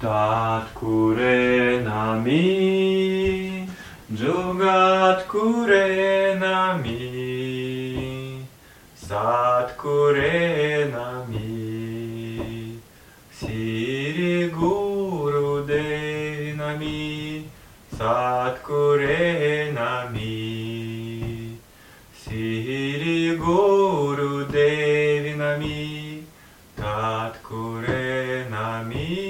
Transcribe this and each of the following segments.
Tatkure nami, Jogatkure nami, Satkure nami, Siri Guru Devi nami, Satkure nami, Siri Guru Devi nami, Tatkure nami,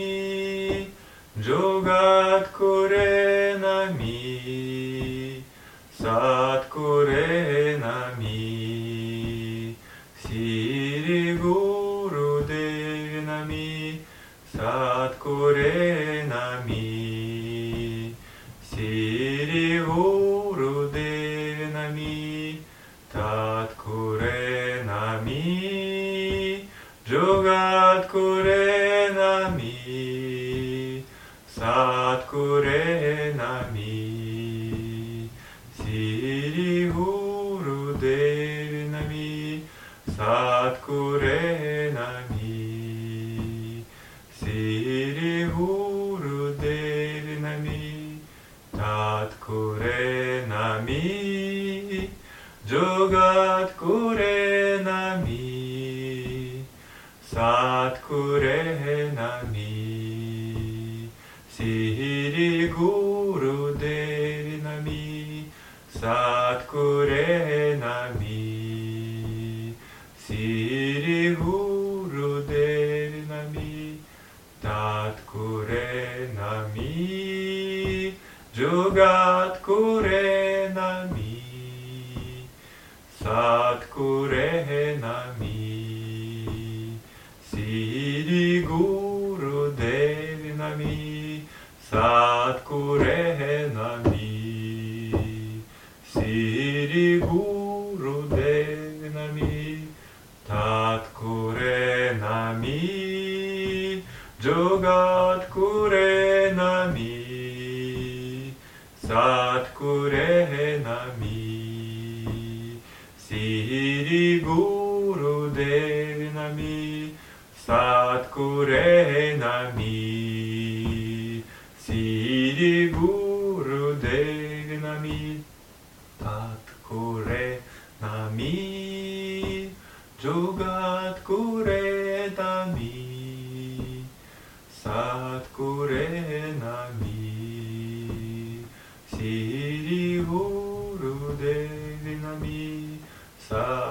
Jogatkure nami, Satkure nami, Siri Guru Devi nami, Satkure nami, Siri Guru Devi nami, Tatkure nami, Jogatkure nami, Satkure nami, Siri Guru Devi nami, Satkure nami, Siri Guru Devi nami, Tatkure nami, Jogatkure nami, Satkure nami, Siri Guru Devi nami, Satkure nami, Siri Guru Devi nami, Tatkure nami, Jogatkure nami, Satkure nami, Siri Guru Devi nami, Satkure nami, Siri Guru Devi nami, Tatkure nami, Jogatkure nami, Satkure nami, Siri Guru Devi nami, Satkure nami, Siri Guru Devi nami, Tatkure nami, Jogatkure nami, Satkure nami, Siri Guru Devi nami, Satkure